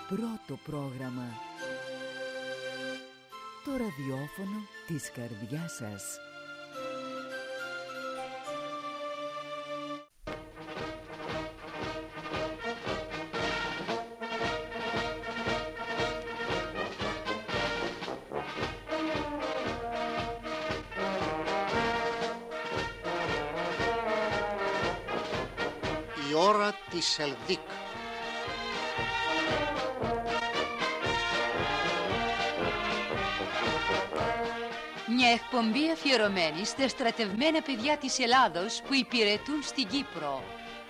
Πρώτο πρόγραμμα. Το ραδιόφωνο της καρδιάς σας. Η ώρα της Ελδίκ. Μια εκπομπή αφιερωμένη στα στρατευμένα παιδιά της Ελλάδος που υπηρετούν στην Κύπρο.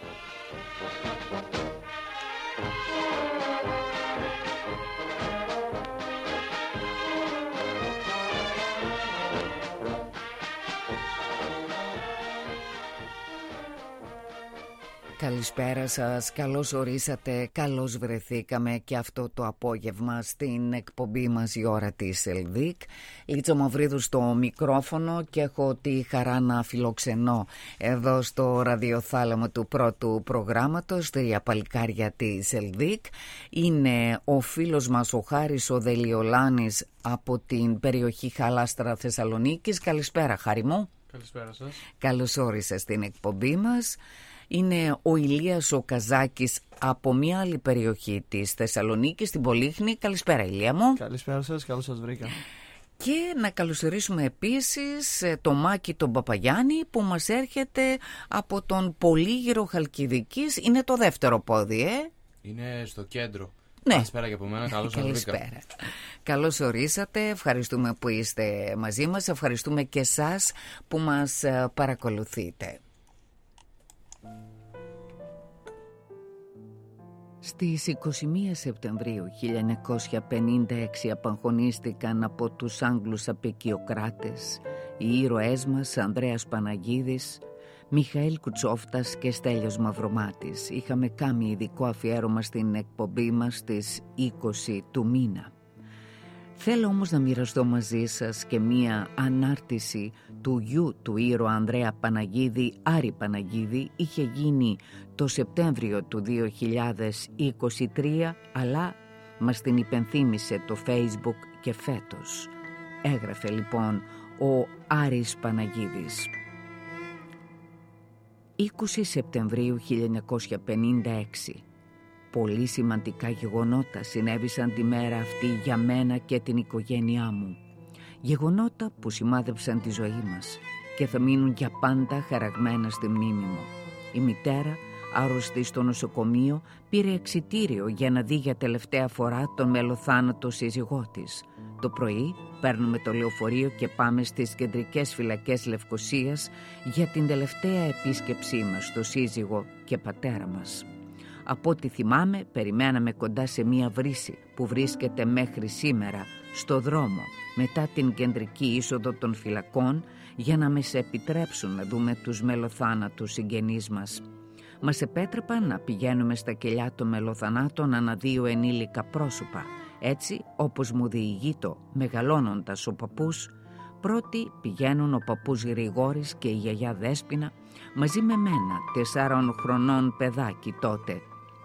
Καλησπέρα σας, καλώς ορίσατε, καλώς βρεθήκαμε και αυτό το απόγευμα στην εκπομπή μας η ώρα της Ελδίκ. Λίτσο Μαυρίδου στο μικρόφωνο και έχω τη χαρά να φιλοξενώ εδώ στο ραδιοθάλαμο του πρώτου προγράμματος, τρία παλικάρια της Ελδίκ. Είναι ο φίλος μας ο Χάρης ο Δελιολάνης από την περιοχή Χαλάστρα Θεσσαλονίκης. Καλησπέρα Χάρη μου. Καλησπέρα σας. Καλώς όρισες στην εκπομπή μας. Είναι ο Ηλίας ο Καζάκης από μια άλλη περιοχή της Θεσσαλονίκης, την Πολύχνη. Καλησπέρα Ηλία μου. Καλησπέρα σας, καλώς σας βρήκα. Και να καλωσορίσουμε επίσης το Μάκη τον Παπαγιάννη που μας έρχεται από τον Πολύγυρο Χαλκιδικής. Είναι το δεύτερο πόδι, Είναι στο κέντρο. Ναι. Καλησπέρα και από μένα, καλώς σας βρήκα. Καλώς ορίσατε, ευχαριστούμε που είστε μαζί μας, ευχαριστούμε και εσάς που μας παρακολουθείτε. Στις 21 Σεπτεμβρίου 1956 απαγχωνίστηκαν από τους Άγγλους απικιοκράτες οι ήρωές μας Ανδρέας Παναγίδης, Μιχαήλ Κουτσόφτας και Στέλιος Μαυρομάτης. Είχαμε κάνει ειδικό αφιέρωμα στην εκπομπή μας στις 20 του μήνα. Θέλω όμως να μοιραστώ μαζί σας και μία ανάρτηση του γιου του ήρωα Ανδρέα Παναγίδη, Άρη Παναγίδη. Είχε γίνει το Σεπτέμβριο του 2023, αλλά μας την υπενθύμησε το Facebook και φέτος. Έγραφε λοιπόν ο Άρης Παναγίδης. 20 Σεπτεμβρίου 1956. Πολύ σημαντικά γεγονότα συνέβησαν τη μέρα αυτή για μένα και την οικογένειά μου. Γεγονότα που σημάδεψαν τη ζωή μας και θα μείνουν για πάντα χαραγμένα στη μνήμη μου. Η μητέρα, άρρωστη στο νοσοκομείο, πήρε εξιτήριο για να δει για τελευταία φορά τον μελοθάνατο σύζυγό της. Το πρωί παίρνουμε το λεωφορείο και πάμε στις κεντρικές φυλακές Λευκωσίας για την τελευταία επίσκεψή μας στο σύζυγο και πατέρα μας. Από ό,τι θυμάμαι, περιμέναμε κοντά σε μία βρύση που βρίσκεται μέχρι σήμερα στο δρόμο μετά την κεντρική είσοδο των φυλακών για να μας επιτρέψουν να δούμε τους μελοθάνατους συγγενείς μας. Μας επέτρεπαν να πηγαίνουμε στα κελιά των μελοθανάτων ανά δύο ενήλικα πρόσωπα. Έτσι, όπως μου διηγείτο, μεγαλώνοντας ο παππούς, πρώτοι πηγαίνουν ο παππούς Γρηγόρης και η γιαγιά Δέσποινα μαζί με μένα, 4 χρονών παιδάκι τότε.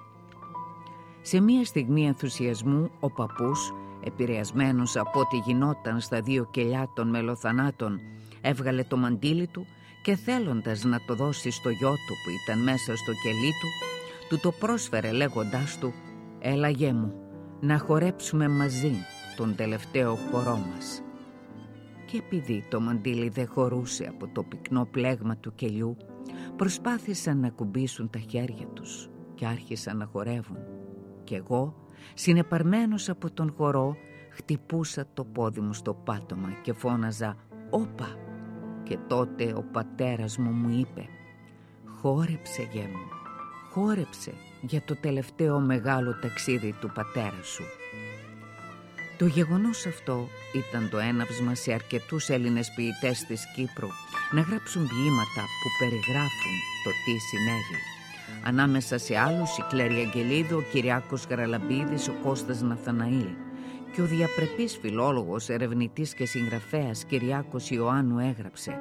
Σε μία στιγμή ενθουσιασμού ο παππούς, επηρεασμένος από ό,τι γινόταν στα δύο κελιά των μελοθανάτων, έβγαλε το μαντίλι του και θέλοντας να το δώσει στο γιο του που ήταν μέσα στο κελί του το πρόσφερε λέγοντάς του «Έλα γέ μου, να χορέψουμε μαζί τον τελευταίο χορό μας». Και επειδή το μαντίλι δεν χωρούσε από το πυκνό πλέγμα του κελιού, προσπάθησαν να κουμπίσουν τα χέρια τους και άρχισαν να χορεύουν. Κι εγώ, συνεπαρμένος από τον χορό, χτυπούσα το πόδι μου στο πάτωμα και φώναζα «Όπα!». Και τότε ο πατέρας μου είπε «Χόρεψε γέ μου, χόρεψε για το τελευταίο μεγάλο ταξίδι του πατέρα σου». Το γεγονός αυτό ήταν το έναυσμα σε αρκετούς Έλληνες ποιητές της Κύπρου να γράψουν ποίηματα που περιγράφουν το τι συνέβη. Ανάμεσα σε άλλους η Κλέρη Αγγελίδου, ο Κυριάκος Γαραλαμπίδης, ο Κώστας Ναθαναήλ και ο διαπρεπής φιλόλογος, ερευνητής και συγγραφέας Κυριάκος Ιωάννου έγραψε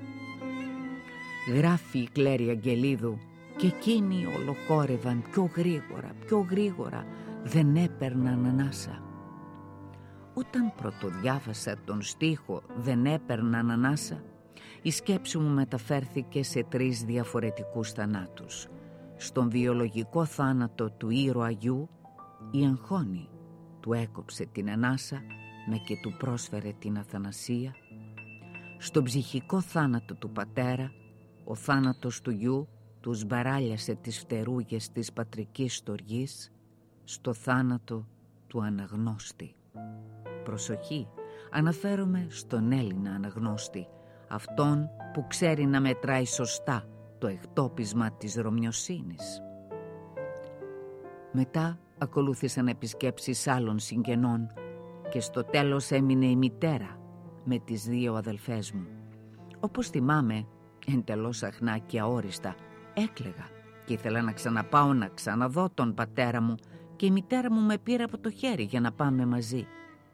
«Γράφει η Κλέρη Αγγελίδου και εκείνοι ολοχόρευαν πιο γρήγορα δεν έπαιρναν ανάσα. Όταν πρωτοδιάβασα τον στίχο «Δεν έπαιρναν ανάσα», η σκέψη μου μεταφέρθηκε σε 3 διαφορετικούς θανάτους. Στον βιολογικό θάνατο του ήρωα γιου, η αγχώνη του έκοψε την ανάσα με και του πρόσφερε την αθανασία. Στον ψυχικό θάνατο του πατέρα, ο θάνατος του γιου τους μπαράλιασε τις φτερούγες της πατρικής στοργής. Στο θάνατο του αναγνώστη. Προσοχή, αναφέρομαι στον Έλληνα αναγνώστη, αυτόν που ξέρει να μετράει σωστά το εκτόπισμα της Ρωμιοσύνης. Μετά ακολούθησαν επισκέψεις άλλων συγγενών και στο τέλος έμεινε η μητέρα με τις 2 αδελφές μου. Όπως θυμάμαι, εντελώς αχνά και αόριστα, έκλαιγα και ήθελα να ξαναπάω να ξαναδώ τον πατέρα μου και η μητέρα μου με πήρε από το χέρι για να πάμε μαζί.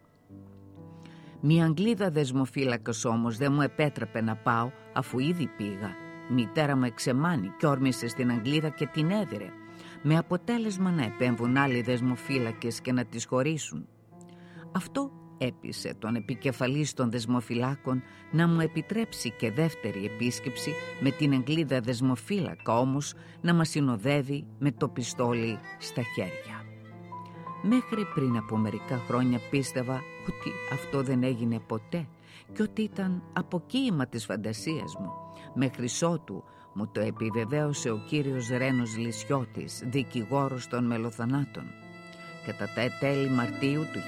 Μια Αγγλίδα δεσμοφύλακας όμως δεν μου επέτρεπε να πάω αφού ήδη πήγα. Η μητέρα μου εξεμάνει και όρμησε στην Αγγλίδα και την έδιρε, με αποτέλεσμα να επέμβουν άλλοι δεσμοφύλακες και να τις χωρίσουν. Αυτό έπεισε τον επικεφαλής των δεσμοφυλάκων να μου επιτρέψει και δεύτερη επίσκεψη με την Αγγλίδα δεσμοφύλακα, όμως να μας συνοδεύει με το πιστόλι στα χέρια. Μέχρι πριν από μερικά χρόνια πίστευα ότι αυτό δεν έγινε ποτέ και ότι ήταν αποκοίημα της φαντασίας μου. Μέχρι ότου μου το επιβεβαίωσε ο κύριος Ρένος Λυσιώτης, δικηγόρος των μελοθανάτων. Κατά τα τέλη Μαρτίου του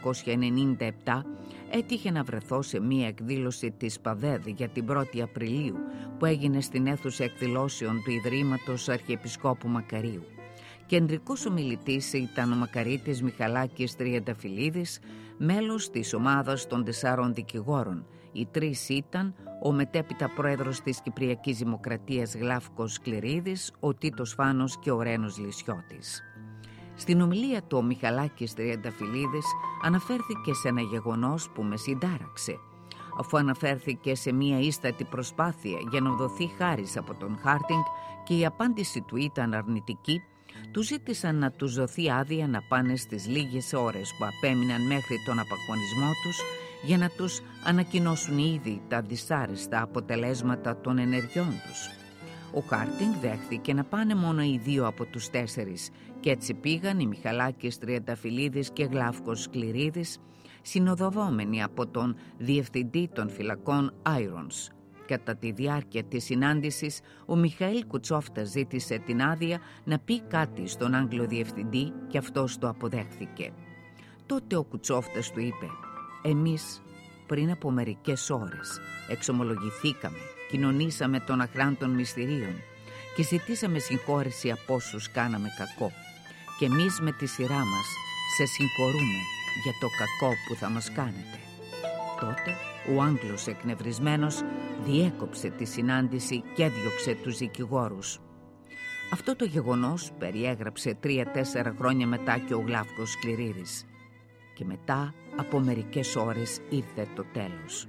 1997 έτυχε να βρεθώ σε μία εκδήλωση της ΠΑΔΕΔ για την 1η Απριλίου που έγινε στην αίθουσα εκδηλώσεων του Ιδρύματος Αρχιεπισκόπου Μακαρίου. Κεντρικός ομιλητής ήταν ο Μακαρίτης Μιχαλάκης Τριανταφυλλίδης, μέλος της ομάδας των 4 δικηγόρων. Οι 3 ήταν ο μετέπειτα πρόεδρος της Κυπριακής Δημοκρατίας Γλάφκος Κληρίδης, ο Τίτος Φάνος και ο Ρένος Λυσιώτης. Στην ομιλία του ο Μιχαλάκης Τριανταφυλλίδης αναφέρθηκε σε ένα γεγονός που με συντάραξε. Αφού αναφέρθηκε σε μία ίστατη προσπάθεια για να δοθεί χάρις από τον Χάρτινγκ και η απάντηση του ήταν αρνητική, του ζήτησαν να τους δοθεί άδεια να πάνε στις λίγες ώρες που απέμειναν μέχρι τον απαγχωνισμό τους για να τους ανακοινώσουν ήδη τα δυσάρεστα αποτελέσματα των ενεργειών τους. Ο Χάρτινγκ δέχθηκε να πάνε μόνο οι 2 από τους 4 και έτσι πήγαν οι Μιχαλάκης Τριανταφυλλίδης και Γλάφκος Κληρίδης, συνοδευόμενοι από τον διευθυντή των φυλακών Irons. Κατά τη διάρκεια της συνάντησης, ο Μιχαήλ Κουτσόφτας ζήτησε την άδεια να πει κάτι στον Άγγλο διευθυντή και αυτός το αποδέχθηκε. Τότε ο Κουτσόφτας του είπε «Εμείς πριν από μερικές ώρες εξομολογηθήκαμε, κοινωνήσαμε των αχράντων μυστηρίων και ζητήσαμε συγχώρεση από όσους κάναμε κακό και εμείς με τη σειρά μας σε συγχωρούμε για το κακό που θα μας κάνετε». Τότε ο Άγγλος εκνευρισμένος διέκοψε τη συνάντηση και έδιωξε τους δικηγόρους. Αυτό το γεγονός περιέγραψε 3-4 χρόνια μετά και ο Γλάφκος Κληρίδης. Και μετά από μερικές ώρες ήρθε το τέλος.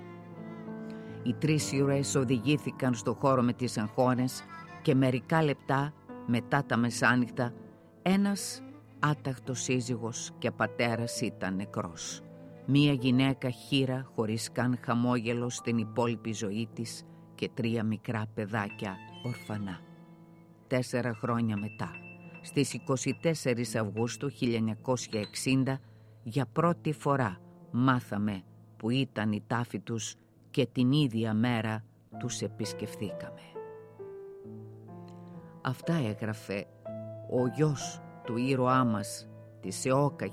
Οι 3 ήρωες οδηγήθηκαν στο χώρο με τις αγχώνες και μερικά λεπτά μετά τα μεσάνυχτα ένας άταχτος σύζυγος και πατέρας ήταν νεκρός. Μία γυναίκα χήρα χωρίς καν χαμόγελο στην υπόλοιπη ζωή της και 3 μικρά παιδάκια ορφανά. 4 χρόνια μετά, στις 24 Αυγούστου 1960, για πρώτη φορά μάθαμε που ήταν η τάφη τους και την ίδια μέρα τους επισκεφθήκαμε. Αυτά έγραφε ο γιος του ήρωά μας της ΕΟΚΑ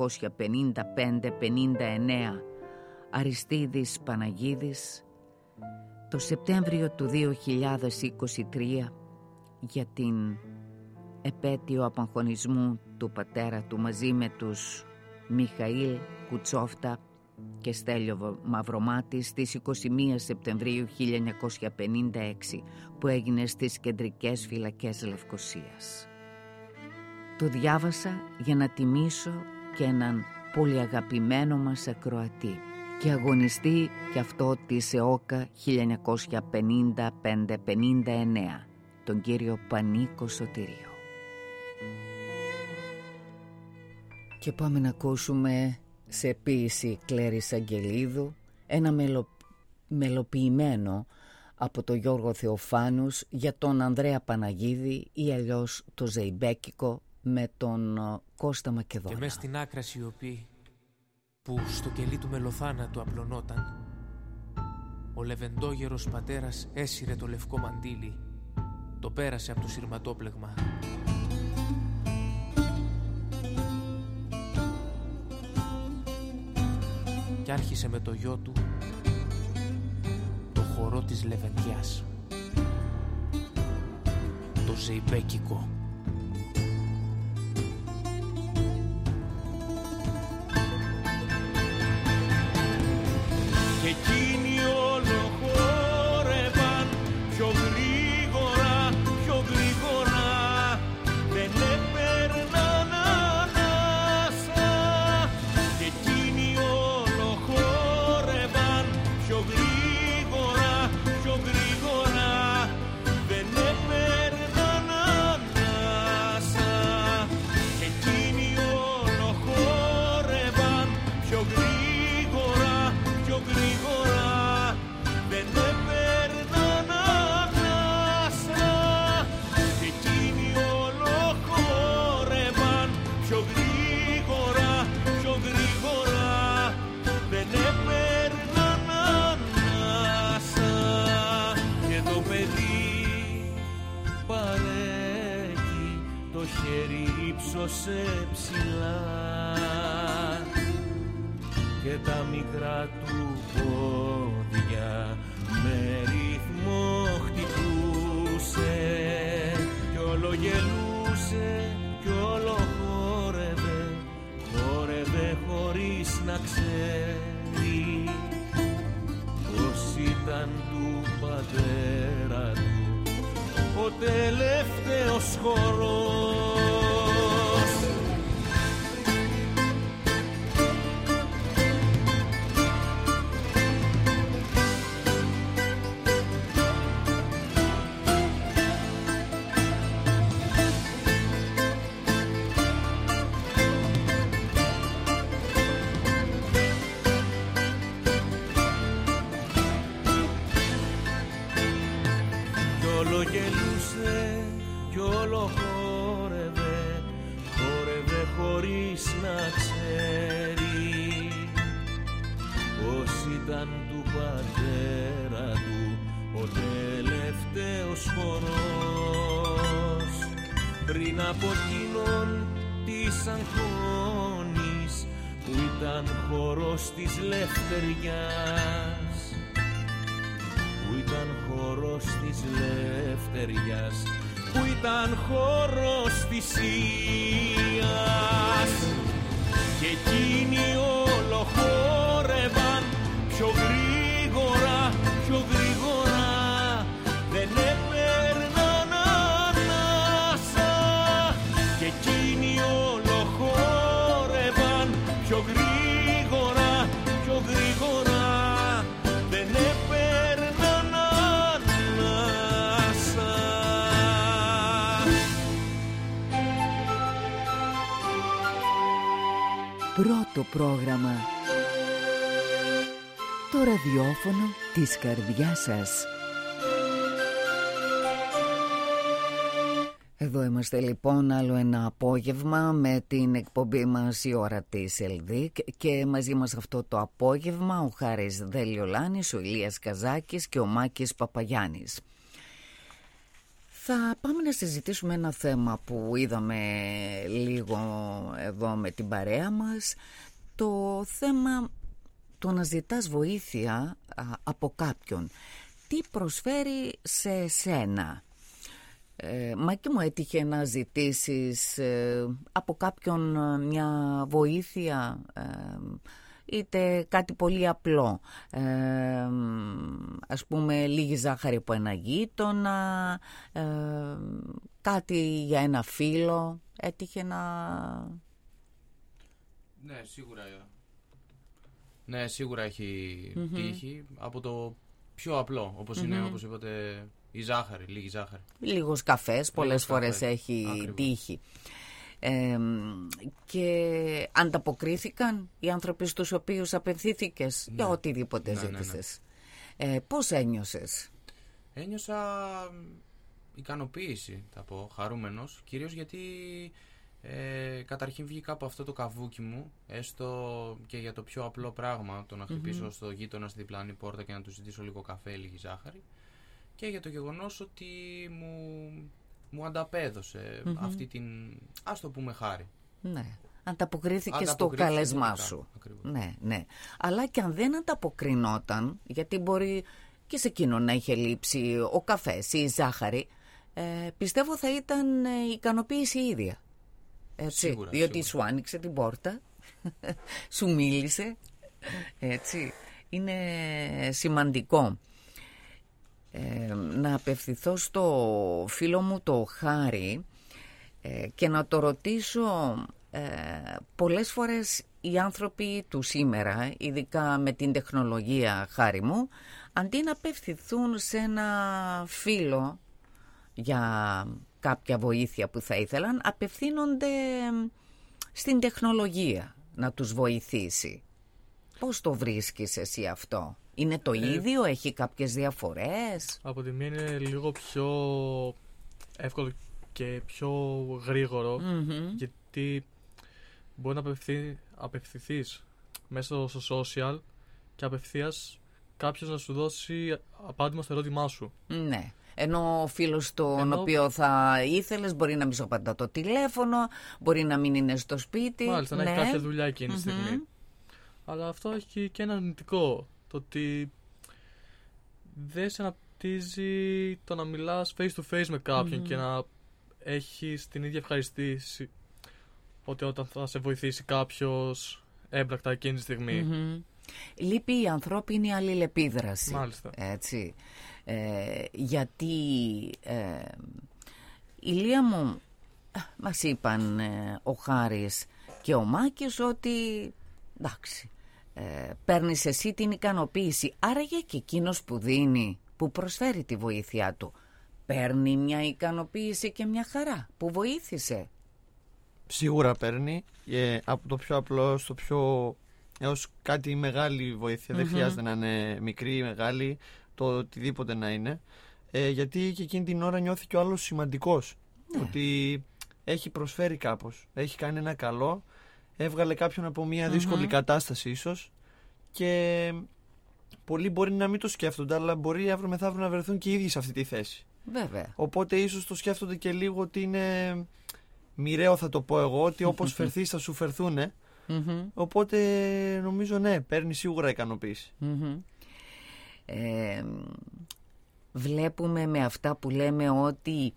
1955-59, Αριστίδης Παναγίδης, το Σεπτέμβριο του 2023 για την επέτειο απαγχωνισμού του πατέρα του μαζί με τους Μιχαήλ Κουτσόφτα και Στέλιο Μαυρομάτη στις 21 Σεπτεμβρίου 1956 που έγινε στις κεντρικές φυλακές Λευκωσίας. Το διάβασα για να τιμήσω και έναν πολύ αγαπημένο μας ακροατή και αγωνιστή και αυτό της ΕΟΚΑ 1955-59, τον κύριο Πανίκο Σωτηρίο. Και πάμε να ακούσουμε σε ποίηση Κλέρης Αγγελίδου ένα μελοποιημένο από τον Γιώργο Θεοφάνους για τον Ανδρέα Παναγίδη ή αλλιώς το Ζεϊμπέκικο με τον Κώστα Μακεδόνα. Και μες στην άκρα σιωπή που στο κελί του μελοθάνατου απλωνόταν, ο λεβεντόγερος πατέρας έσυρε το λευκό μαντίλι, το πέρασε από το σειρματόπλεγμα. Κι άρχισε με το γιο του το χορό της λεβεντιάς, το Ζεϊμπέκικο. Και εκείνοι όλο χόρευαν πιο γρήγορα, πιο γρήγορα, δεν έπαιρναν ανάσα. Και εκείνοι όλο χόρευαν πιο γρήγορα, πιο γρήγορα, δεν έπαιρναν ανάσα. Και εκείνοι όλο χόρευαν πιο γρήγορα, πιο γρήγορα, δεν έπαιρναν ανάσα. Και εκείνοι όλο χόρευαν πιο γρήγορα, πιο γρήγορα, δεν έπαιρναν ανάσα. Και το παιδί παρέχει, το χέρι ύψωσε ψηλά και τα μικρά του πόδια με ρυθμό χτυπούσε κι όλο γελούσε κι όλο χόρευε, χόρευε χωρίς να ξέρει πως ήταν του πατέρα του ο τελευταίος χορός. Γελούσε κι όλο χόρευε, χόρευε χωρίς να ξέρει πως ήταν του πατέρα του ο τελευταίος χορός. Πριν από εκείνον της Αγχώνης που ήταν χορός της Λευτεριάς, που ήταν χορός της Λευτεριάς, που ήταν χορός της Ίας. Και εκείνοι όλο χόρευαν πιο γρήγορα, πιο γρήγορα, δεν έπαιρναν ανάσα. Και εκείνοι όλο χόρευαν πιο γρήγορα, πιο γρήγορα, δεν έπαιρναν ανάσα. Πρώτο πρόγραμμα, το ραδιόφωνο της καρδιάς σας. Εδώ είμαστε λοιπόν άλλο ένα απόγευμα με την εκπομπή μας η ώρα της ΕΛΔΙΚ και μαζί μας αυτό το απόγευμα ο Χάρης Δελιολάνης, ο Ηλίας Καζάκης και ο Μάκης Παπαγιάννης. Θα πάμε να συζητήσουμε ένα θέμα που είδαμε λίγο εδώ με την παρέα μας, το θέμα το να ζητάς βοήθεια από κάποιον. Τι προσφέρει σε σένα? Μάκη μου, έτυχε να ζητήσεις από κάποιον μια βοήθεια, είτε κάτι πολύ απλό, ας πούμε λίγη ζάχαρη από ένα γείτονα, κάτι για ένα φίλο, έτυχε να... Ναι, σίγουρα έχει τύχει από το πιο απλό, όπως είναι, όπως είπατε, η ζάχαρη, λίγη ζάχαρη. Λίγος καφές, πολλές φορές έχει ακριβώς τύχει. Και ανταποκρίθηκαν οι άνθρωποι στους οποίους απευθύνθηκες για οτιδήποτε Ναι. ζήτησες. Πώς ένιωσες? Ένιωσα ικανοποίηση, θα πω, χαρούμενος, κυρίως γιατί καταρχήν βγήκα από αυτό το καβούκι μου, έστω και για το πιο απλό πράγμα, το να χτυπήσω στο γείτονα στη διπλανή πόρτα και να του ζητήσω λίγο καφέ, λίγη ζάχαρη, και για το γεγονός ότι μου ανταπέδωσε αυτή την, ας το πούμε, χάρη. Ναι. Ανταποκρίθηκε στο καλέσμά σου. Ακριβώς. Ναι. Αλλά και αν δεν ανταποκρινόταν, γιατί μπορεί και σε εκείνο να είχε λείψει ο καφές ή η ζάχαρη, πιστεύω θα ήταν η ικανοποίηση ίδια. Έτσι, Σίγουρα, διότι σίγουρα. σου άνοιξε την πόρτα, σου μίλησε. Έτσι, είναι σημαντικό. Να απευθυνθώ στο φίλο μου το Χάρη και να το ρωτήσω, πολλές φορές οι άνθρωποι του σήμερα, ειδικά με την τεχνολογία, Χάρη μου, αντί να απευθυνθούν σε ένα φίλο για κάποια βοήθεια που θα ήθελαν, απευθύνονται στην τεχνολογία να τους βοηθήσει. Πώς το βρίσκεις εσύ αυτό? Είναι το ίδιο, έχει κάποιες διαφορές? Από τη μία είναι λίγο πιο εύκολο και πιο γρήγορο, γιατί μπορεί να απευθυνθείς μέσα στο social και απευθείας κάποιος να σου δώσει απάντημα στο ερώτημά σου. Ναι. Ενώ ο φίλος τον οποίο θα ήθελες μπορεί να μην σου απαντά το τηλέφωνο, μπορεί να μην είναι στο σπίτι. Μάλιστα, να έχει κάποια δουλειά εκείνη τη στιγμή. Αλλά αυτό έχει και ένα αρνητικό, το ότι δεν σε αναπτύσσει το να μιλάς face to face με κάποιον και να έχεις την ίδια ευχαριστήση ότι όταν θα σε βοηθήσει κάποιος έμπρακτα εκείνη τη στιγμή. Λείπει η ανθρώπινη αλληλεπίδραση. Μάλιστα. Έτσι. Γιατί Ηλία μου, μας είπαν ο Χάρης και ο Μάκης ότι εντάξει, παίρνεις εσύ την ικανοποίηση, άραγε και εκείνος που δίνει, που προσφέρει τη βοήθειά του, παίρνει μια ικανοποίηση και μια χαρά που βοήθησε? Σίγουρα παίρνει, από το πιο απλό στο πιο έως κάτι μεγάλη βοήθεια. Δεν χρειάζεται να είναι μικρή ή μεγάλη, το οτιδήποτε να είναι, γιατί και εκείνη την ώρα νιώθει και ο άλλος σημαντικός, ότι έχει προσφέρει κάπως, έχει κάνει ένα καλό, έβγαλε κάποιον από μια δύσκολη κατάσταση ίσως, και πολλοί μπορεί να μην το σκέφτονται, αλλά μπορεί αύριο μεθαύριο να βρεθούν και οι ίδιοι σε αυτή τη θέση. Βέβαια. Οπότε ίσως το σκέφτονται και λίγο ότι είναι μοιραίο, θα το πω εγώ, ότι όπως φερθείς θα σου φερθούνε. Οπότε νομίζω ναι, παίρνει σίγουρα ικανοποίηση. Βλέπουμε με αυτά που λέμε ότι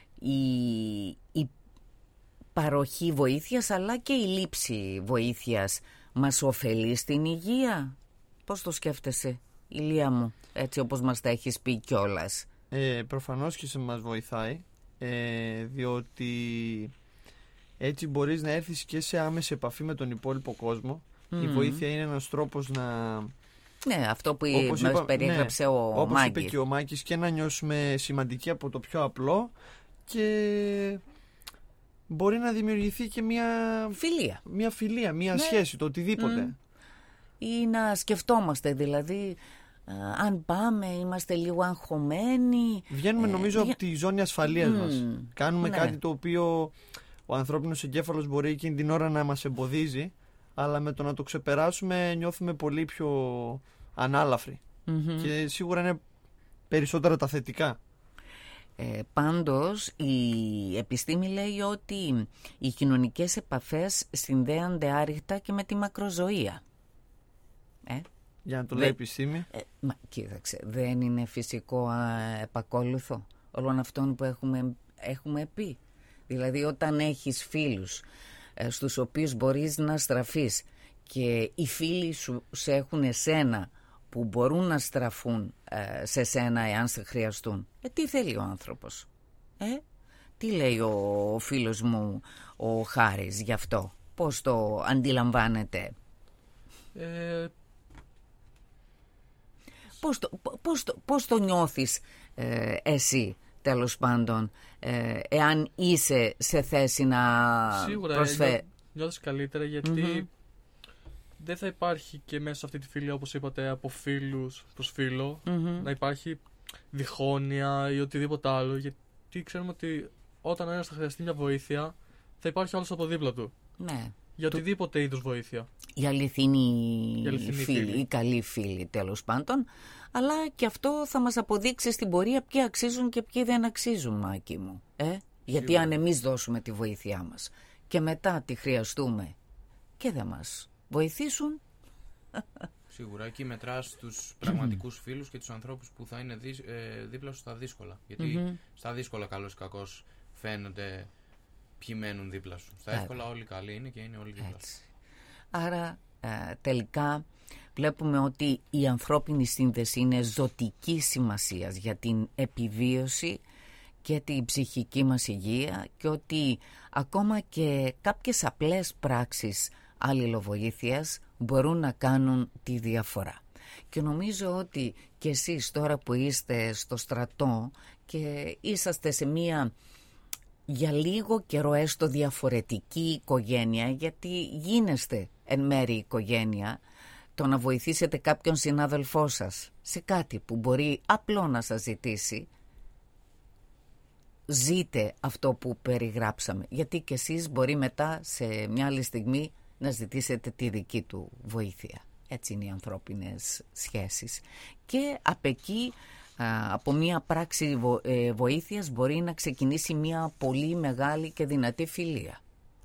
η παροχή βοήθειας αλλά και η λήψη βοήθειας μας ωφελεί στην υγεία. Πώς το σκέφτεσαι, Ηλία μου, έτσι όπως μας τα έχεις πει κιόλας? Προφανώς και σε μας βοηθάει, διότι έτσι μπορείς να έρθεις και σε άμεση επαφή με τον υπόλοιπο κόσμο. Η βοήθεια είναι ένας τρόπος να... Ναι, αυτό που μας περιέγραψε ο Μάκης. Όπως είπε και ο Μάκης, και να νιώσουμε σημαντικοί από το πιο απλό, και μπορεί να δημιουργηθεί και μια φιλία, μια σχέση, το οτιδήποτε. Ή να σκεφτόμαστε δηλαδή, αν πάμε, είμαστε λίγο αγχωμένοι. Βγαίνουμε νομίζω από τη ζώνη ασφαλείας μας. Κάνουμε κάτι το οποίο ο ανθρώπινος εγκέφαλος μπορεί εκείνη την ώρα να μας εμποδίζει, αλλά με το να το ξεπεράσουμε νιώθουμε πολύ πιο ανάλαφροι. Και σίγουρα είναι περισσότερα τα θετικά. Πάντως η επιστήμη λέει ότι οι κοινωνικές επαφές συνδέονται άρρηκτα και με τη μακροζωία. Για να το λέει η επιστήμη. Μα κοίταξε, δεν είναι φυσικό επακόλουθο όλων αυτών που έχουμε πει? Δηλαδή όταν έχεις φίλους στους οποίους μπορείς να στραφείς και οι φίλοι σου σε έχουν εσένα που μπορούν να στραφούν σε σένα εάν σε χρειαστούν, τι θέλει ο άνθρωπος? Τι λέει ο φίλος μου ο Χάρης γι' αυτό? Πώς το αντιλαμβάνεται? Πώς το νιώθεις εσύ τέλος πάντων, εάν είσαι σε θέση να προσφέρει. Νιώθεις καλύτερα γιατί δεν θα υπάρχει και μέσα σε αυτή τη φιλία, όπως είπατε, από φίλους προς φίλο, να υπάρχει διχόνοια ή οτιδήποτε άλλο, γιατί ξέρουμε ότι όταν ένας θα χρειαστεί μια βοήθεια θα υπάρχει άλλος από δίπλα του. Ναι. Για οτιδήποτε είδους βοήθεια. Οι αληθινοί φίλοι, οι καλοί φίλοι τέλος πάντων. Αλλά και αυτό θα μας αποδείξει στην πορεία ποιοι αξίζουν και ποιοι δεν αξίζουν, Μάκη μου. Γιατί αν εμείς δώσουμε τη βοήθειά μας και μετά τη χρειαστούμε και δεν μας βοηθήσουν. Σίγουρα εκεί μετράς τους πραγματικούς φίλους και τους ανθρώπους που θα είναι δίπλα σου στα δύσκολα. Γιατί στα δύσκολα, καλώς ή κακώς, φαίνονται ποιοι μένουν δίπλα σου. Στα εύκολα όλοι καλοί είναι και είναι όλοι δίπλα σου. Άρα τελικά βλέπουμε ότι η ανθρώπινη σύνδεση είναι ζωτική σημασίας για την επιβίωση και την ψυχική μας υγεία, και ότι ακόμα και κάποιες απλές πράξεις αλληλοβοήθειας μπορούν να κάνουν τη διαφορά. Και νομίζω ότι και εσείς τώρα που είστε στο στρατό και είσαστε σε μία για λίγο καιρό έστω διαφορετική οικογένεια, γιατί γίνεστε εν μέρει οικογένεια, το να βοηθήσετε κάποιον συνάδελφό σας σε κάτι που μπορεί απλό να σας ζητήσει, ζείτε αυτό που περιγράψαμε, γιατί και εσείς μπορεί μετά σε μια άλλη στιγμή να ζητήσετε τη δική του βοήθεια. Έτσι είναι οι ανθρώπινες σχέσεις. Και απ' εκεί, από μια πράξη βοήθειας μπορεί να ξεκινήσει μια πολύ μεγάλη και δυνατή φιλία.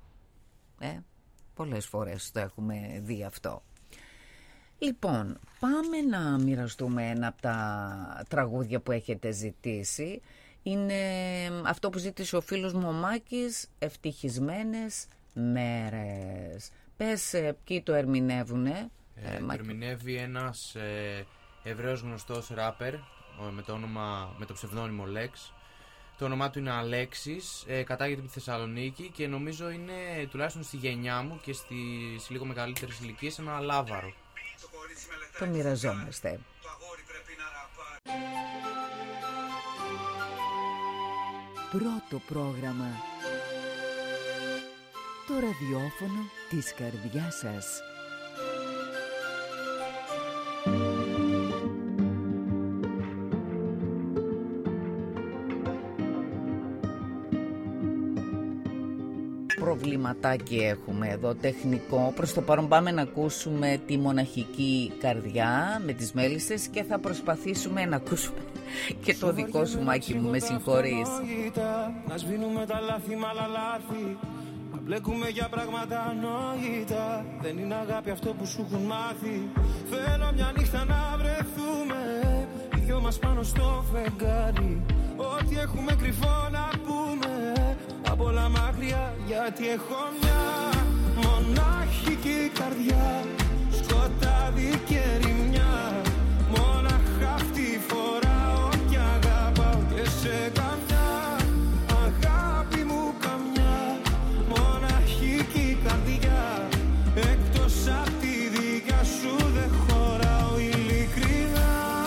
Πολλές φορές το έχουμε δει αυτό. Λοιπόν, πάμε να μοιραστούμε ένα από τα τραγούδια που έχετε ζητήσει. Είναι αυτό που ζήτησε ο φίλος μου ο Μάκης, «Ευτυχισμένες μέρες». Πες ποιοι το ερμηνεύουνε. Ερμηνεύει ένας Εβραίος γνωστός ράπερ με το ψευδόνυμο Lex. Το όνομά του είναι Αλέξης, κατάγεται από τη Θεσσαλονίκη και νομίζω είναι τουλάχιστον στη γενιά μου και στις λίγο μεγαλύτερες ηλικίες ένα λάβαρο. Το μοιραζόμαστε. Πρώτο πρόγραμμα. Το ραδιόφωνο της καρδιάς σας. Προβληματάκι έχουμε εδώ τεχνικό. Προς το παρόν πάμε να ακούσουμε τη Μοναχική Καρδιά με τις Μέλισσες και θα προσπαθήσουμε να ακούσουμε και το δικό σου, Μάκη μου, με συγχωρείς. Να σβήνουμε τα λάθη μ' άλλα λάθη, να μπλέκουμε για πράγματα ανόητα. Δεν είναι αγάπη αυτό που σου έχουν μάθει. Θέλω μια νύχτα να βρεθούμε οι δυο μας πάνω στο φεγγάρι. Ό,τι έχουμε κρυφό να πούμε απ' όλα μακριά, γιατί έχω μια μοναχική καρδιά, σκοτάδι και ερημιά. Μόναχα αυτή φοράω και αγαπάω και σε καμιά αγάπη μου καμιά μοναχική καρδιά. Εκτός απ' τη δικιά σου δεν χωράω ειλικρινά.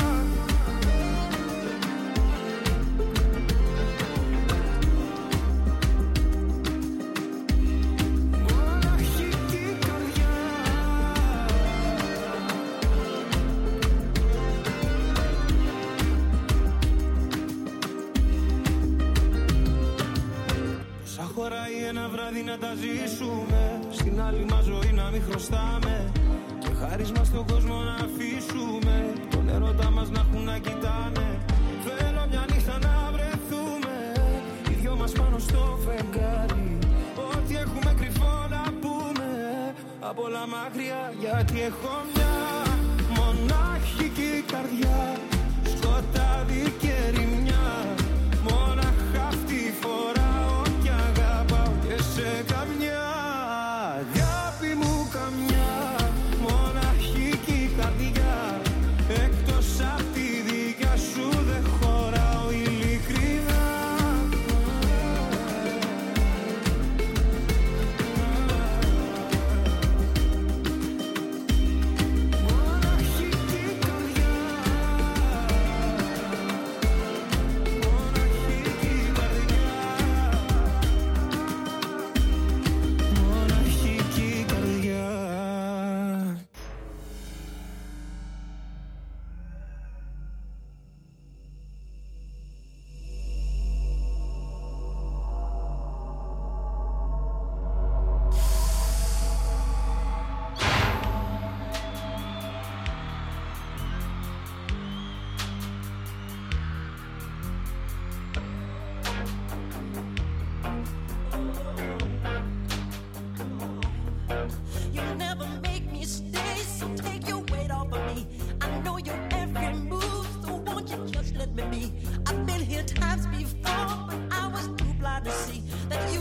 Χωράει ένα βράδυ να τα ζήσουμε, στην άλλη μας ζωή να μην χρωστάμε, και χάρισμα στον κόσμο να αφήσουμε, τον έρωτα μας να έχουν να κοιτάνε. Θέλω μια νύχτα να βρεθούμε οι δυο μας πάνω στο φεγγάρι. Ό,τι έχουμε κρυφό να πούμε απ' όλα μακριά, γιατί έχω μια μοναχική καρδιά, σκοτάδι και ερημιά. Μόναχα αυτή φορά σε καμιά αγάπη μου καμιά μοναχική καρδιά. Εκτός απ' τη δικιά σου δεν χωράω ειλικρινά. Μοναχική καρδιά.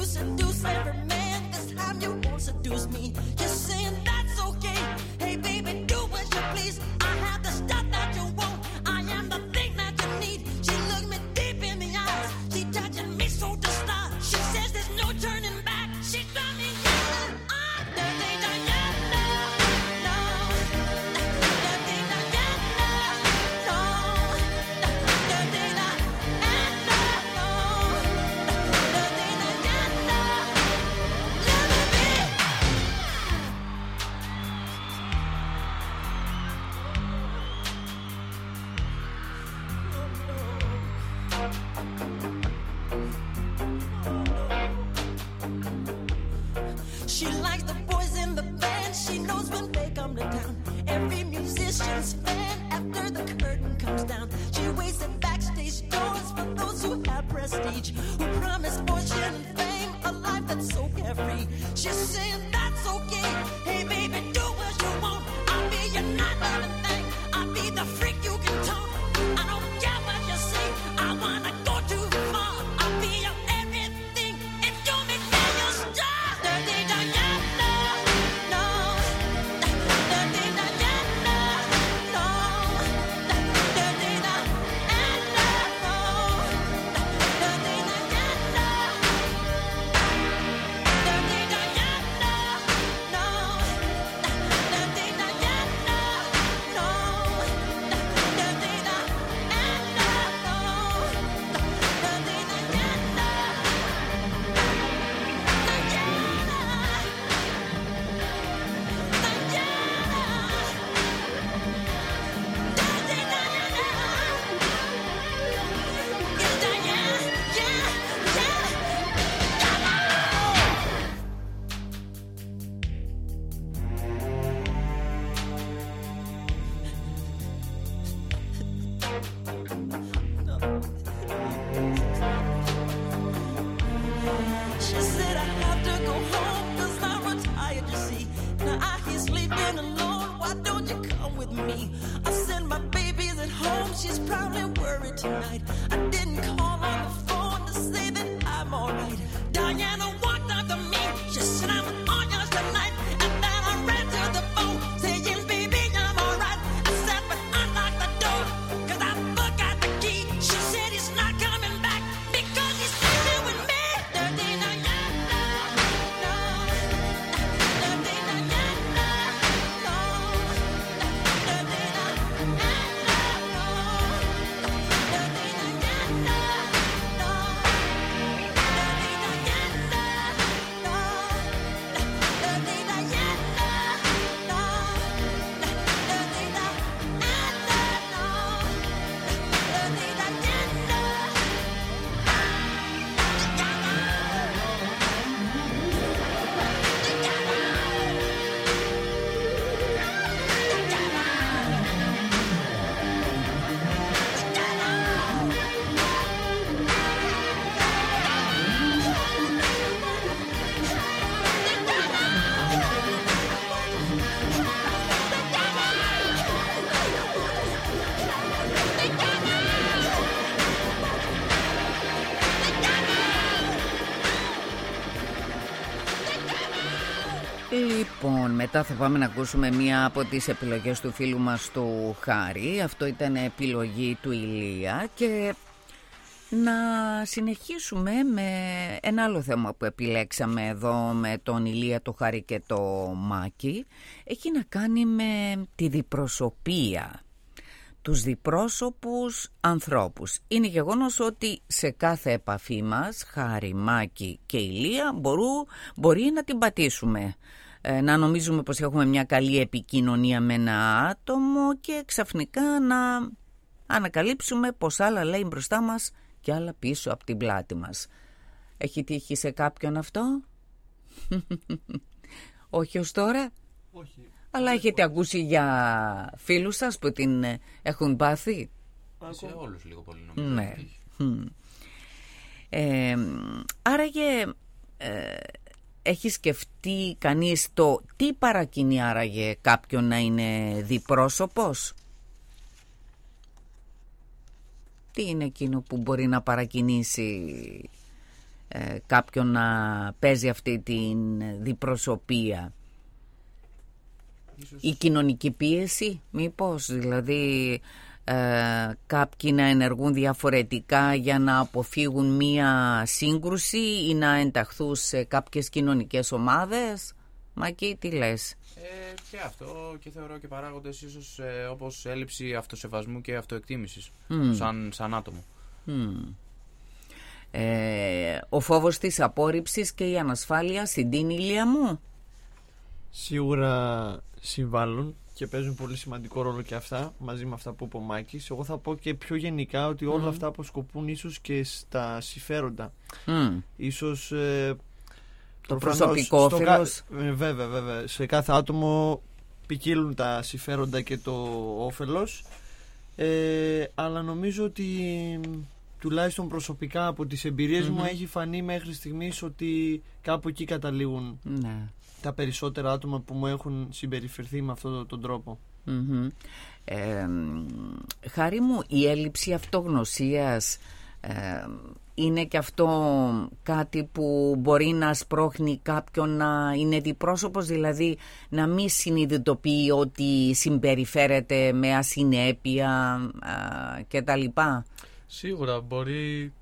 seduce every man. This time you won't seduce me. You're saying that's okay. Hey baby, do as you please. I have the stuff that you want. I am the thing that you need. She looked me deep in the eyes. She touching me so to start. She says there's no turning back. She got me yelling. Dirty Diana, no. Dirty Diana, no. Dirty Diana, no. Dirty Diana, let me be. She likes the boys in the band. She knows when they come to town. Every musician's fan after the curtain comes down. She waits at backstage doors for those who have prestige, who promise fortune and fame, a life that's so carefree. She's saying that's okay. Hey baby, do what you want. I'll be your night loving thing. I'll be the freak you can talk. I don't care what you say. I wanna go too far. I'll be your everything. If you make me your star. Dirty Diana, no. Dirty Diana, no. Dirty Diana, no. Dirty Diana. Dirty Diana, no. Dirty Diana, no. Dirty Diana, no. Dirty Diana. She said I have to go home 'cause I'm retired, you see. Now I hear sleeping alone. Why don't you come with me? I said my baby's at home. She's probably worried tonight. I didn't call on the phone to say that I'm alright. Diana walked up to me. She said I'm on yours tonight. And then I ran to the phone saying, baby, I'm alright. I said, but unlock the door 'cause I forgot the key. She said he's not coming back because he's sleeping with me. Dirty Diana, no. Dirty Diana, no. Dirty Diana, no. Dirty Diana, no. Dirty Diana, no. Dirty Diana, no. Dirty Λοιπόν, μετά θα πάμε να ακούσουμε μία από τις επιλογές του φίλου μας του Χάρη. Αυτό ήταν επιλογή του Ηλία και να συνεχίσουμε με ένα άλλο θέμα που επιλέξαμε εδώ με τον Ηλία, το Χάρη και το Μάκη. Έχει να κάνει με τη διπροσωπία, τους διπρόσωπους ανθρώπους. Είναι γεγονός ότι σε κάθε επαφή μας, Χάρη, Μάκη και Ηλία, μπορεί να την πατήσουμε. Να νομίζουμε πως έχουμε μια καλή επικοινωνία με ένα άτομο και ξαφνικά να ανακαλύψουμε πως άλλα λέει μπροστά μας και άλλα πίσω από την πλάτη μας. Έχει τύχει σε κάποιον αυτό? Όχι ως τώρα? Όχι. Αλλά έχετε ακούσει για φίλους σας που την έχουν πάθει? Σε όλους λίγο πολύ νομίζω. Ναι. Άραγε έχει σκεφτεί κανείς το τι παρακινεί άραγε κάποιον να είναι διπρόσωπος? Τι είναι εκείνο που μπορεί να παρακινήσει κάποιον να παίζει αυτή την διπροσωπεία? Η κοινωνική πίεση μήπως, δηλαδή κάποιοι να ενεργούν διαφορετικά για να αποφύγουν μία σύγκρουση ή να ενταχθούν σε κάποιες κοινωνικές ομάδες? Μακή, τι λες? Και αυτό, και θεωρώ και παράγοντες ίσως όπως έλλειψη αυτοσεβασμού και αυτοεκτίμησης σαν άτομο. Ο φόβος της απόρριψης και η ανασφάλεια συντείνει, Ηλία μου? Σίγουρα συμβάλλουν και παίζουν πολύ σημαντικό ρόλο και αυτά, μαζί με αυτά που είπε ο Μάκης. Εγώ θα πω και πιο γενικά ότι όλα αυτά αποσκοπούν ίσως και στα συμφέροντα. Ίσως το προσωπικό όφελος. Βέβαια. Σε κάθε άτομο ποικίλουν τα συμφέροντα και το όφελος. Αλλά νομίζω ότι τουλάχιστον προσωπικά από τις εμπειρίες μου έχει φανεί μέχρι στιγμής ότι κάπου εκεί καταλήγουν τα περισσότερα άτομα που μου έχουν συμπεριφερθεί με αυτόν τον τρόπο. Χάρη μου, η έλλειψη αυτογνωσίας είναι και αυτό κάτι που μπορεί να σπρώχνει κάποιον να είναι διπρόσωπος, δηλαδή να μην συνειδητοποιεί ότι συμπεριφέρεται με ασυνέπεια κτλ. Σίγουρα μπορεί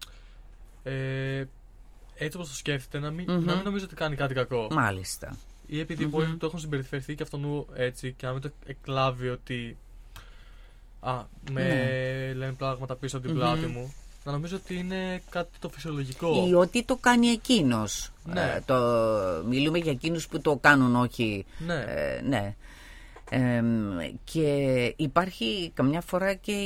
έτσι όπως το σκέφτεται να μην νομίζει ότι κάνει κάτι κακό. Μάλιστα. Ή επειδή μπορεί να το έχουν συμπεριφερθεί και αυτόν έτσι και να μην το εκλάβει ότι λένε πράγματα πίσω από την πλάτη μου, να νομίζω ότι είναι κάτι το φυσιολογικό. Ή ότι το κάνει εκείνος. Μιλούμε για εκείνους που το κάνουν, όχι. Ναι. Και υπάρχει καμιά φορά και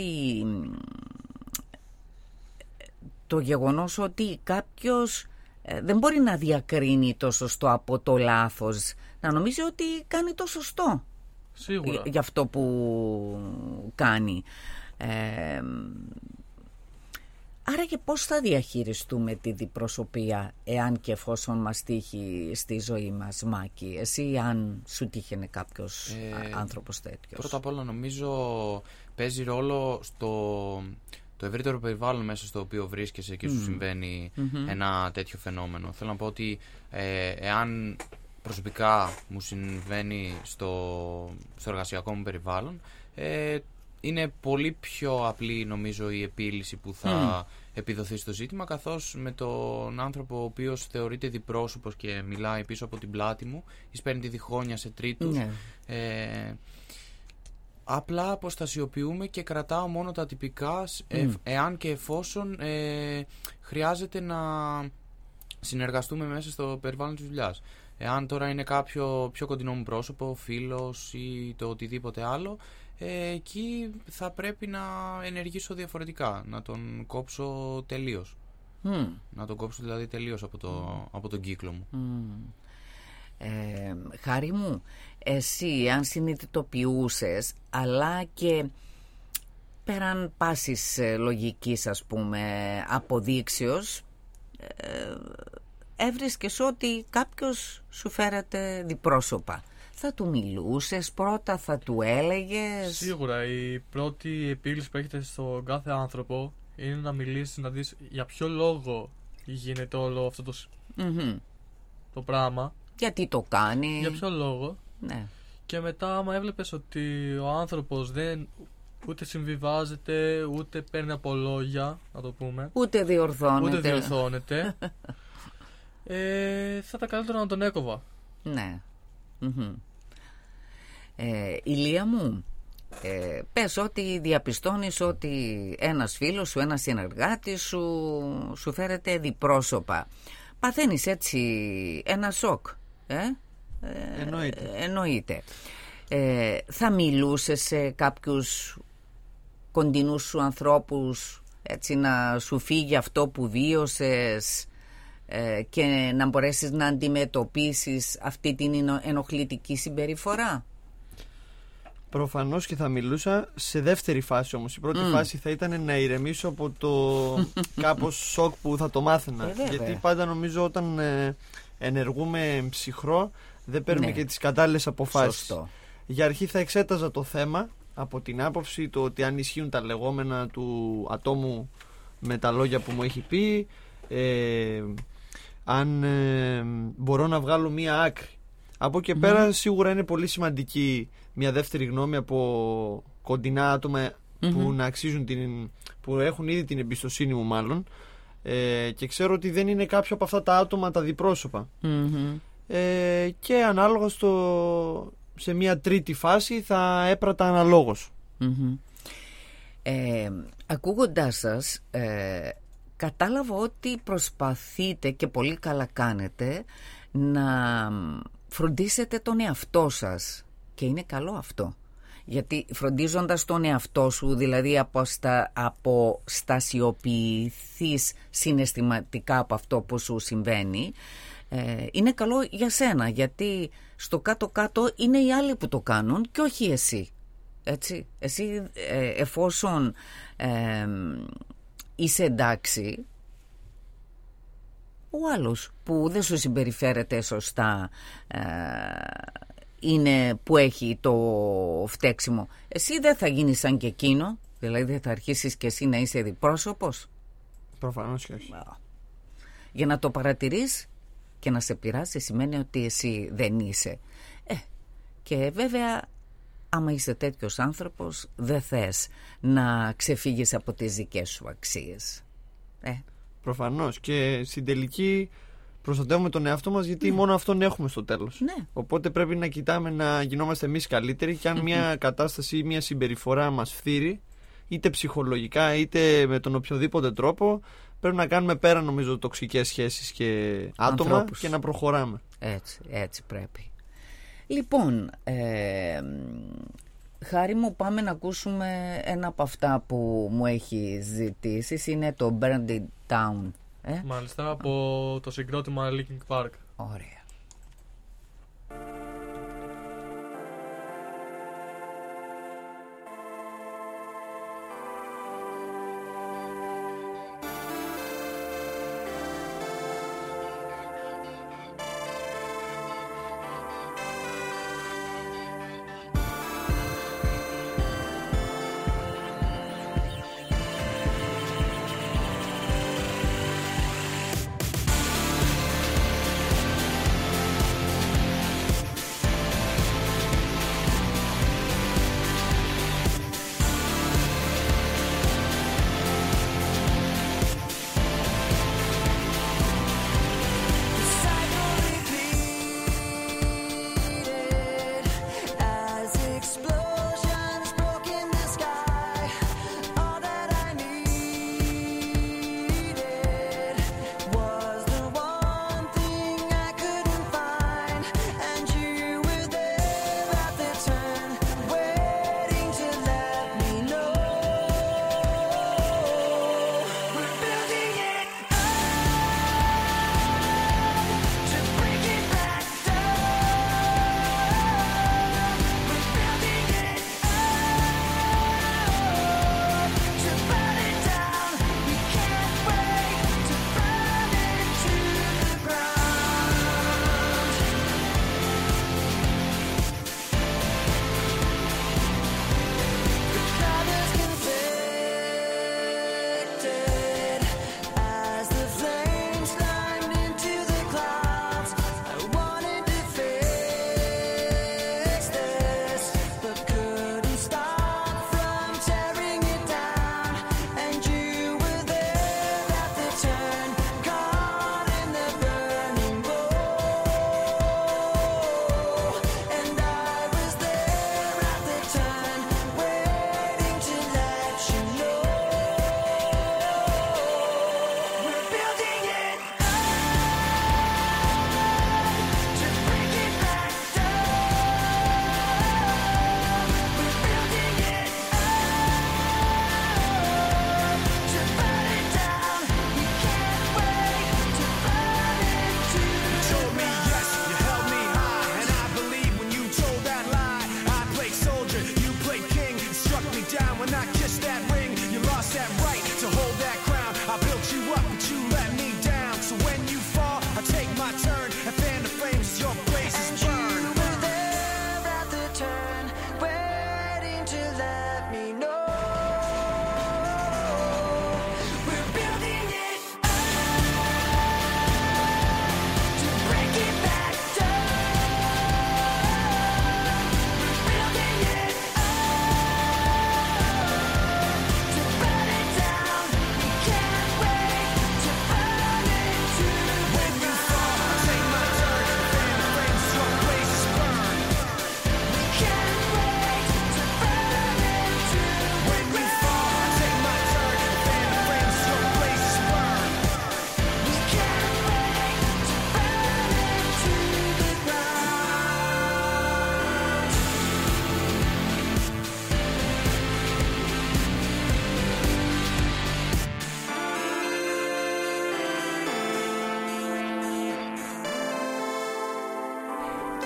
το γεγονός ότι κάποιος δεν μπορεί να διακρίνει το σωστό από το λάθος, να νομίζει ότι κάνει το σωστό. Σίγουρα. Για αυτό που κάνει. Άρα και πώς θα διαχειριστούμε τη διπροσωπεία, εάν και εφόσον μας τύχει στη ζωή μας, Μάκη? Εσύ, αν σου τύχαινε κάποιος άνθρωπος τέτοιος. Πρώτα απ' όλα νομίζω παίζει ρόλο το ευρύτερο περιβάλλον μέσα στο οποίο βρίσκεσαι και σου συμβαίνει ένα τέτοιο φαινόμενο. Θέλω να πω ότι εάν προσωπικά μου συμβαίνει στο εργασιακό μου περιβάλλον, είναι πολύ πιο απλή νομίζω η επίλυση που θα επιδοθεί στο ζήτημα, καθώς με τον άνθρωπο ο οποίος θεωρείται διπρόσωπος και μιλάει πίσω από την πλάτη μου ή σπέρνει τη διχόνοια σε τρίτους, απλά αποστασιοποιούμε και κρατάω μόνο τα τυπικά εάν και εφόσον χρειάζεται να συνεργαστούμε μέσα στο περιβάλλον της δουλειάς. Εάν τώρα είναι κάποιο πιο κοντινό μου πρόσωπο, φίλος ή το οτιδήποτε άλλο, εκεί θα πρέπει να ενεργήσω διαφορετικά, να τον κόψω τελείως. Να τον κόψω δηλαδή τελείως από τον κύκλο μου. Χάρη μου, εσύ αν συνειδητοποιούσες, αλλά και πέραν πάσης λογικής, ας πούμε, αποδείξεως, έβρισκες ότι κάποιος σου φέρεται διπρόσωπα, θα του μιλούσες πρώτα, θα του έλεγες? Σίγουρα η πρώτη επίλυση που έχετε στον κάθε άνθρωπο είναι να μιλήσεις, να δεις για ποιο λόγο γίνεται όλο αυτό το πράγμα. Γιατί το κάνει, για ποιο λόγο. Ναι. Και μετά άμα έβλεπες ότι ο άνθρωπος δεν ούτε συμβιβάζεται, ούτε παίρνει από λόγια, να το πούμε, ούτε διορθώνεται, θα τα καλύτερα να τον έκοβα. Ναι. Ηλία μου, πες ότι διαπιστώνεις ότι ένας φίλος σου, ένας συνεργάτης σου φέρεται διπρόσωπα. Παθαίνεις έτσι ένα σοκ. Εννοείται. Θα μιλούσες σε κάποιους κοντινούς σου ανθρώπους, έτσι, να σου φύγει αυτό που βίωσες και να μπορέσεις να αντιμετωπίσεις αυτή την ενοχλητική συμπεριφορά? Προφανώς και θα μιλούσα σε δεύτερη φάση όμως. Η πρώτη φάση θα ήταν να ηρεμήσω από το κάπως σοκ που θα το μάθαινα. Γιατί πάντα νομίζω όταν ενεργούμε ψυχρό δεν παίρνουμε και τις κατάλληλες αποφάσεις. Σωστό. Για αρχή θα εξέταζα το θέμα από την άποψη το ότι αν ισχύουν τα λεγόμενα του ατόμου με τα λόγια που μου έχει πει, αν μπορώ να βγάλω μία άκρη. Από εκεί πέρα σίγουρα είναι πολύ σημαντική μια δεύτερη γνώμη από κοντινά άτομα που να αξίζουν που έχουν ήδη την εμπιστοσύνη μου μάλλον, και ξέρω ότι δεν είναι κάποιο από αυτά τα άτομα τα διπρόσωπα. Και ανάλογα σε μια τρίτη φάση θα έπρατα αναλόγως. Ακούγοντάς σας, κατάλαβα ότι προσπαθείτε και πολύ καλά κάνετε να φροντίσετε τον εαυτό σας, και είναι καλό αυτό, γιατί φροντίζοντας τον εαυτό σου, δηλαδή αποστασιοποιηθείς συναισθηματικά από αυτό που σου συμβαίνει, είναι καλό για σένα, γιατί στο κάτω-κάτω είναι οι άλλοι που το κάνουν και όχι εσύ. Έτσι, εσύ εφόσον είσαι εντάξει, ο άλλος που δεν σου συμπεριφέρεται σωστά είναι που έχει το φταίξιμο. Εσύ δεν θα γίνεις σαν και εκείνο, δηλαδή δεν θα αρχίσεις και εσύ να είσαι διπρόσωπος. Προφανώς και όχι. Για να το παρατηρείς και να σε πειράζει σημαίνει ότι εσύ δεν είσαι. Και βέβαια άμα είσαι τέτοιος άνθρωπος δεν θες να ξεφύγεις από τις δικές σου αξίες. Προφανώς, και στην τελική προστατεύουμε τον εαυτό μας, γιατί μόνο αυτόν έχουμε στο τέλος. Οπότε πρέπει να κοιτάμε να γινόμαστε εμείς καλύτεροι, και αν μια κατάσταση ή μια συμπεριφορά μας φθείρει, είτε ψυχολογικά είτε με τον οποιοδήποτε τρόπο, πρέπει να κάνουμε πέρα, νομίζω, τοξικές σχέσεις και άτομα ανθρώπους, και να προχωράμε. Έτσι πρέπει. Λοιπόν, Χάρη μου, πάμε να ακούσουμε ένα από αυτά που μου έχει ζητήσει. Είναι το Burn It Down. Μάλιστα, από το συγκρότημα Linkin Park. Ωραία.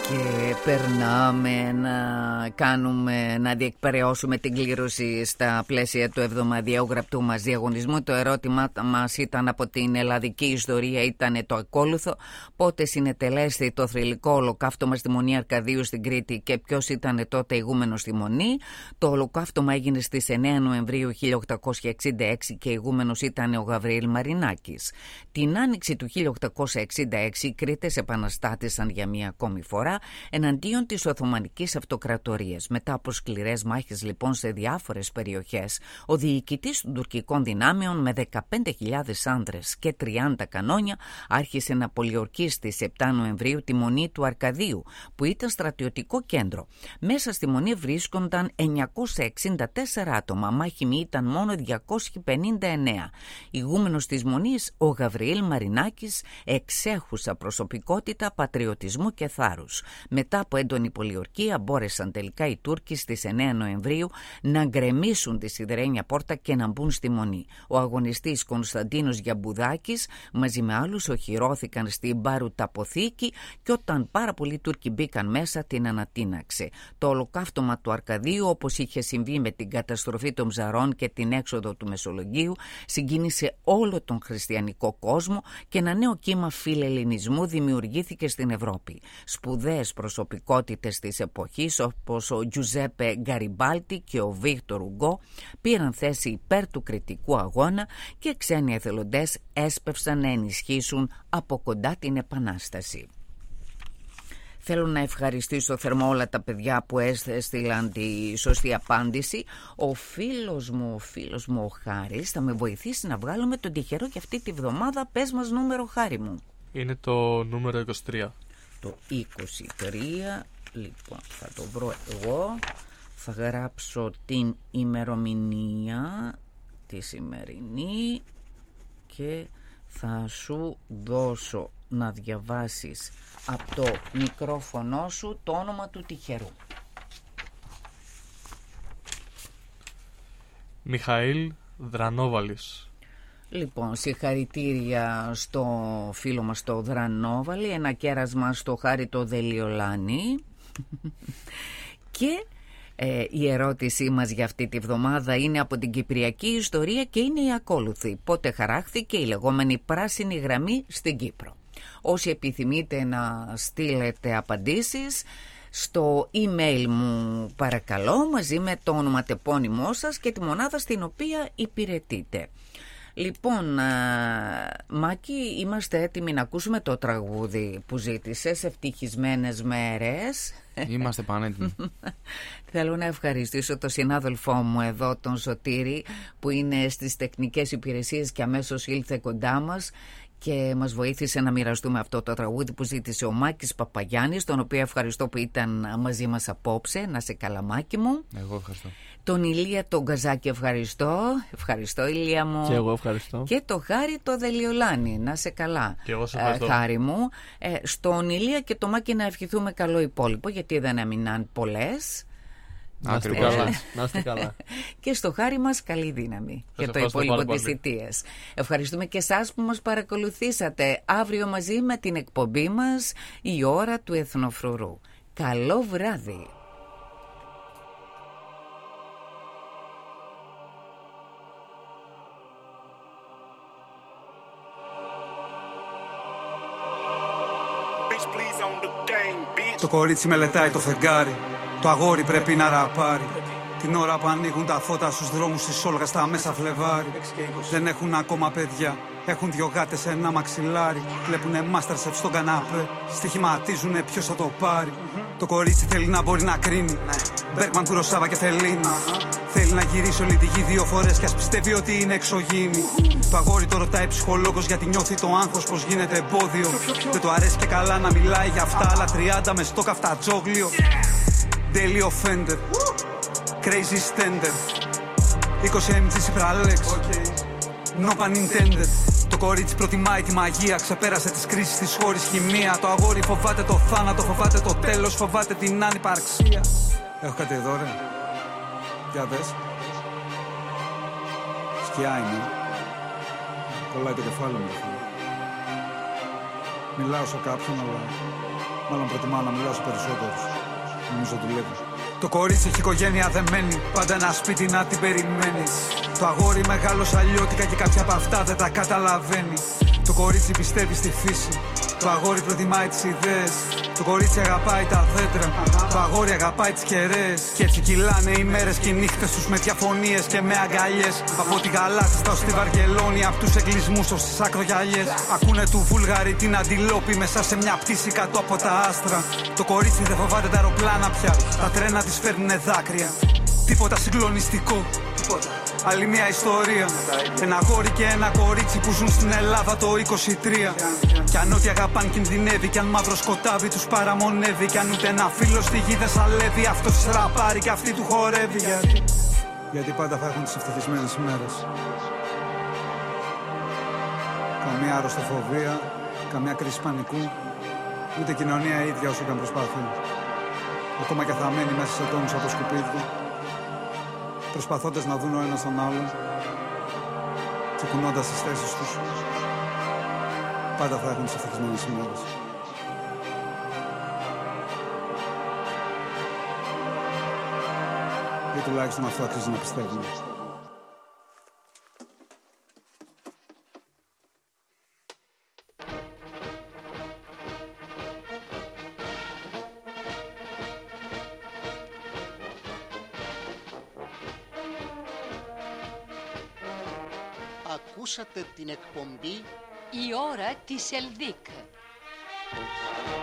Και περνάμε να διεκπαιρεώσουμε την κλήρωση στα πλαίσια του εβδομαδιαίου γραπτού μας διαγωνισμού. Το ερώτημα μας ήταν από την ελλαδική ιστορία, ήταν το ακόλουθο: πότε συνετελέστη το θρυλικό ολοκαύτωμα στη Μονή Αρκαδίου στην Κρήτη και ποιος ήταν τότε ηγούμενος στη Μονή? Το ολοκαύτωμα έγινε στις 9 Νοεμβρίου 1866 και ηγούμενος ήταν ο Γαβριήλ Μαρινάκης. Την άνοιξη του 1866 οι Κρήτες επαναστάτησαν για μία ακόμη φορά εναντίον της Οθωμανικής Αυτοκρατορίας. Μετά από σκληρές μάχες λοιπόν σε διάφορες περιοχές, ο διοικητής των τουρκικών δυνάμεων με 15.000 άνδρες και 30 κανόνια άρχισε να πολιορκεί στις 7 Νοεμβρίου τη Μονή του Αρκαδίου, που ήταν στρατιωτικό κέντρο. Μέσα στη Μονή βρίσκονταν 964 άτομα, μάχημοι ήταν μόνο 259. Ηγούμενος της Μονής ο Γαβριήλ Μαρινάκης, εξέχουσα προσωπικότητα πατριωτισμού και θάρρους. Μετά από έντονη πολιορκία μπόρεσαν τελικά οι Τούρκοι στις 9 Νοεμβρίου να γκρεμίσουν τη σιδερένια πόρτα και να μπουν στη Μονή. Ο αγωνιστής Κωνσταντίνος Γιαμπουδάκης μαζί με άλλους οχυρώθηκαν στην Μπαρουταποθήκη και όταν πάρα πολλοί Τούρκοι μπήκαν μέσα την ανατείναξε. Το ολοκαύτωμα του Αρκαδίου, όπως είχε συμβεί με την καταστροφή των Ψαρών και την έξοδο του Μεσολογγίου, συγκίνησε όλο τον χριστιανικό κόσμο και ένα νέο κύμα φιλελληνισμού δημιουργήθηκε στην Ευρώπη. Σπουδαίες προσωπικότητες της εποχής όπως ο Τζουζέπε Γκαριμπάλτι και ο Βίκτορ Ουγκό πήραν θέση υπέρ του κριτικού αγώνα και ξένοι εθελοντές έσπευσαν να ενισχύσουν από κοντά την Επανάσταση. Θέλω να ευχαριστήσω θερμά όλα τα παιδιά που έστειλαν τη σωστή απάντηση. Ο φίλος μου ο Χάρης θα με βοηθήσει να βγάλουμε τον τυχερό για αυτή τη βδομάδα. Πες μας νούμερο, Χάρη μου. Είναι το νούμερο 23. Το 23, λοιπόν θα το βρω εγώ. Θα γράψω την ημερομηνία τη σημερινή και θα σου δώσω να διαβάσεις από το μικρόφωνο σου το όνομα του τυχερού. Μιχαήλ Δρανόβαλης. Λοιπόν, συγχαρητήρια στο φίλο μας το Δρανόβαλη, ένα κέρασμα στο Χάρη το Δελιολάνη. Και η ερώτησή μας για αυτή τη βδομάδα είναι από την κυπριακή ιστορία και είναι η ακόλουθη: πότε χαράχθηκε η λεγόμενη πράσινη γραμμή στην Κύπρο? Όσοι επιθυμείτε να στείλετε απαντήσεις στο email μου παρακαλώ, μαζί με το ονοματεπώνυμό σας και τη μονάδα στην οποία υπηρετείτε. Λοιπόν, Μάκη, είμαστε έτοιμοι να ακούσουμε το τραγούδι που ζήτησες, Ευτυχισμένες μέρες. Είμαστε πανέτοιμοι. Θέλω να ευχαριστήσω τον συνάδελφό μου εδώ, τον Σωτήρη, που είναι στις τεχνικές υπηρεσίες και αμέσως ήλθε κοντά μας και μας βοήθησε να μοιραστούμε αυτό το τραγούδι που ζήτησε ο Μάκης Παπαγιάννης, τον οποίο ευχαριστώ που ήταν μαζί μας απόψε. Να σε καλά, Μάκη μου. Εγώ ευχαριστώ. Τον Ηλία τον Καζάκη ευχαριστώ. Ευχαριστώ, Ηλία μου. Και εγώ ευχαριστώ. Και το Χάρη το Δελιολάνη. Να σε καλά, και εγώ σε ευχαριστώ. Χάρη μου. Στον Ηλία και το Μάκη να ευχηθούμε καλό υπόλοιπο, γιατί δεν έμειναν πολλές. Να είστε καλά. Να είστε καλά. Και στο Χάρη μας καλή δύναμη για το υπόλοιπο της θητείας. Ευχαριστούμε και εσάς που μας παρακολουθήσατε. Αύριο μαζί με την εκπομπή μας η ώρα του Εθνοφρουρού. Καλό βράδυ. Το κορίτσι μελετάει το φεγγάρι. Το αγόρι πρέπει να ραπάρει. Την ώρα που ανοίγουν τα φώτα στους δρόμους της Όλγα στα μέσα Φλεβάρι. Δεν έχουν ακόμα παιδιά. Έχουν δυο γάτες σε ένα μαξιλάρι. Βλέπουνε Masterchef στον κανάπε. Στοιχηματίζουνε ποιος θα το πάρει. Το κορίτσι θέλει να μπορεί να κρίνει. Μπέρκμαν, Κουροσάβα και Φελίνη. Θέλει να γυρίσει όλη τη γη 2 φορές κι ας πιστεύει ότι είναι εξωγήινη. Το αγόρι το ρωτάει ψυχολόγος γιατί νιώθει το άγχος πως γίνεται εμπόδιο. Δεν το αρέσει και καλά να μιλάει για αυτά, αλλά 30 με στο καυτατζόγλιο. Daily offender, crazy standard. 20 mg Cipralex, no pun intended. Το κορίτσι προτιμάει τη μαγεία, ξεπέρασε τις κρίσεις της χωρίς χημεία. Το αγόρι φοβάται το θάνατο, φοβάται το τέλος, φοβάται την ανυπαρξία. Έχω κάτι εδώ, ρε. Για δες. Σκιά είναι. Κολλάει το κεφάλι μου. Μιλάω σε κάποιον, αλλά μάλλον προτιμάω να μιλάω σε περισσότερους. Νομίζω δουλεύει. Το κορίτσι έχει οικογένεια δεμένη, πάντα ένα σπίτι να την περιμένει. Το αγόρι μεγάλο αλλιώτικα και κάποια από αυτά δεν τα καταλαβαίνει. Το κορίτσι πιστεύει στη φύση, το αγόρι προτιμάει τις ιδέες. Το κορίτσι αγαπάει τα δέντρα, το αγόρι αγαπάει τις κεραίες. Κι έτσι κυλάνε οι μέρες και οι νύχτες τους με διαφωνίες και με αγκαλιές. Από τη Γαλάτιστα ως τη Βαρκελόνη, απ' τους εγκλισμούς ως τις ακρογιαλιές. Ακούνε του Βούλγαρη την αντιλόπη μέσα σε μια πτήση κάτω από τα άστρα. Το κορίτσι δεν φοβάται τα αεροπλάνα πια, τα τρένα της φέρνουνε δάκρυα. Τίποτα συγκλονιστικό, άλλη μια ιστορία. Ένα αγόρι και ένα κορίτσι που ζουν στην Ελλάδα το 23. Κι αν ό,τι αγαπάν κινδυνεύει, κι αν μαύρο σκοτάδι τους παραμονεύει, κι αν ούτε ένα φίλο στη γη δεν σαλεύει, αυτός της ραπάρει κι αυτή του χορεύει. Γιατί πάντα θα έχουν τις ευτυχισμένες ημέρες. Καμία αρρωστοφοβία, καμία κρίση πανικού, ούτε κοινωνία ίδια όσο και αν προσπαθεί. Ακόμα και θα μένει μέσα σε τόνους από σκουπίδι, προσπαθώντας να δουν ο ένας τον άλλον και κουνώντας τις θέσεις τους, πάντα θα έχουν τις ευτυχισμένες ημέρες. Ή τουλάχιστον αυτό αξίζει να πιστεύουμε. Ακούσατε την εκπομπή «Η ώρα της Ελδίκ».